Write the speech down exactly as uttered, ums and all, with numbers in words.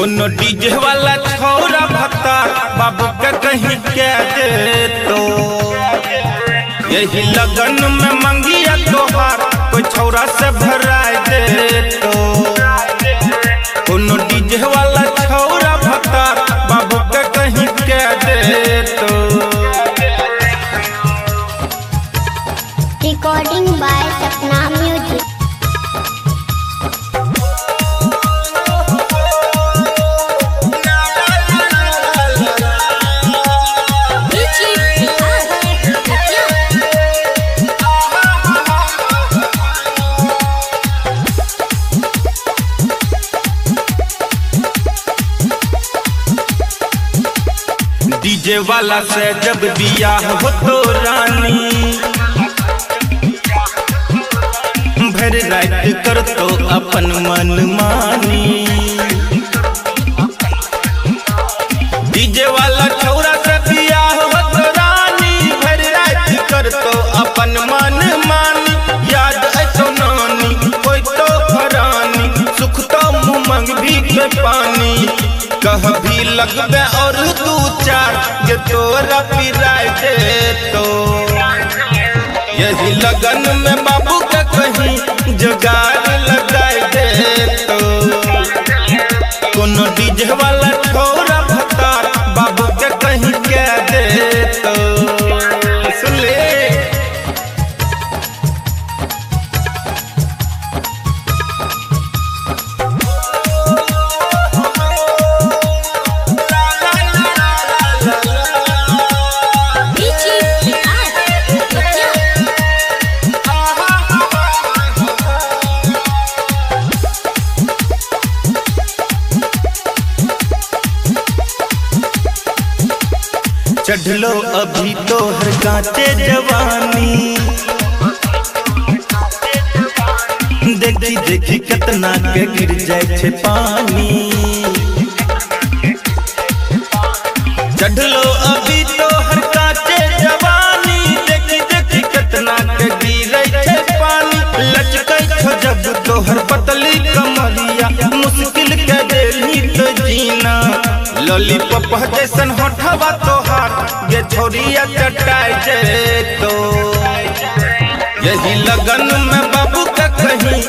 कोनो डीजे वाला छोरा भत्ता बाबू का कहीं के दे तो यही लगन में मंगिया तोहार कोई छोरा से भराए दे तो कोनो डीजे वाला छोरा भत्ता बाबू का कहीं के दे तो। Recording by Sapna music. DJ वाला से जब बियाह हो तो रानी भर रात कर तो अपन मन मानी। डीजे वाला छोरा से बियाह हो तो रानी भर रात कर तो अपन मन मानी। याद ऐसो नानी कोई तो फरानी सुख तो मुँह मंग भी के पानी कह भी लगबे और दू चार ये तोरा पिराए दे तो यही लगन में बाबू का कहीं जुगाड़ लगाए दे तो कोनो डीजे वाला छोरा भत्ता बाबू के कहीं के दे तो। सुन ले चढ़लो अभी तो हर कांचे जवानी देखी देखी कितना के गिर जाए छे पानी। चढ़लो अभी तो हर कांचे जवानी देखी देखी कितना के गिर छे पानी। लचकै छो जब तो हर पतली कमरिया मुश्किल के देली तो जीना। लॉलीपॉप जैसन होठवा तोहार ये छोरिया चटाई जे तो यही लगन में बाबू का कहीं